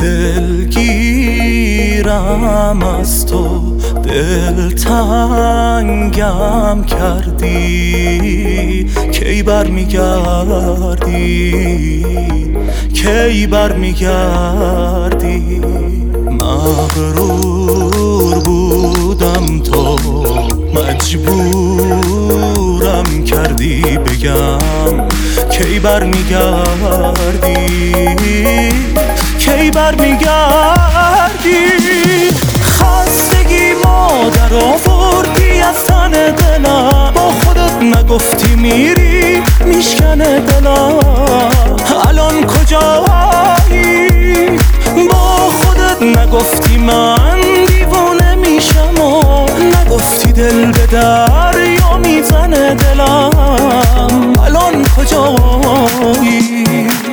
دلگیرم از تو، دلتنگم کردی. کی برمیگردی، کی برمیگردی؟ مغرور بودم تو مجبورم کردی بگم کی برمیگردی، کی برمیگردی؟ خستگی مادر آوردی از تن دلم، با خودت نگفتی میری میشکنه دلم. الان کجایی؟ با خودت نگفتی من دیوانه میشم و نگفتی دل به دریا میزنه دلم. الان کجایی؟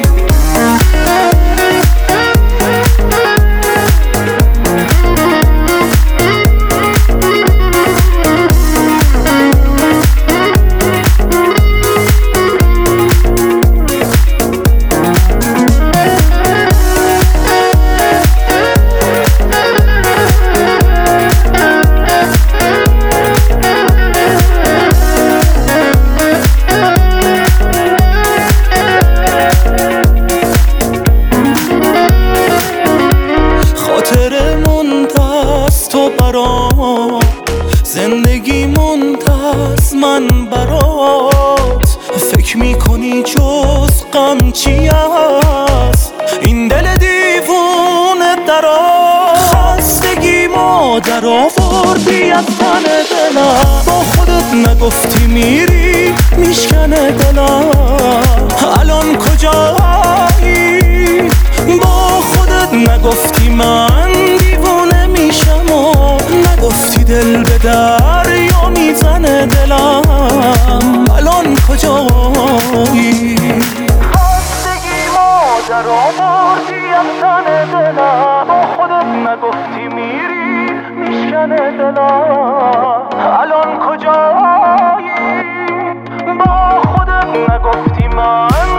زندگی منتظر من برات، فکر میکنی جز غم چی هست این دل دیوونه درات؟ خستگی مادر آوردی از تن دلم، با خودت نگفتی میری میشکنه دلم. الان کجایی؟ با خودت نگفتی من دیوونه میشم و نگفتی دل به دریا میزنه دلم. الان کجایی؟ خستگی مادر آوردی از تن دلم، با خودت نگفتی میری میشکنه دلم. الان کجایی؟ با خودت نگفتی من